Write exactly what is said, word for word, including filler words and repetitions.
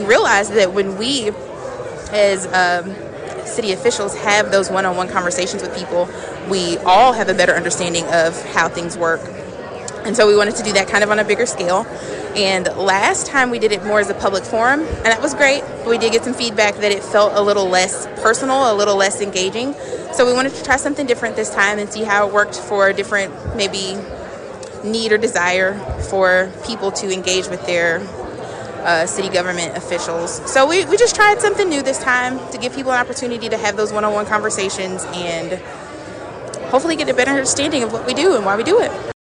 realized that when we, as um, city officials, have those one-on-one conversations with people, we all have a better understanding of how things work. And so we wanted to do that kind of on a bigger scale. And last time we did it more as a public forum, and that was great. We did get some feedback that it felt a little less personal, a little less engaging. So we wanted to try something different this time and see how it worked for a different, maybe, need or desire for people to engage with their uh, city government officials. So we, we just tried something new this time to give people an opportunity to have those one-on-one conversations and hopefully get a better understanding of what we do and why we do it.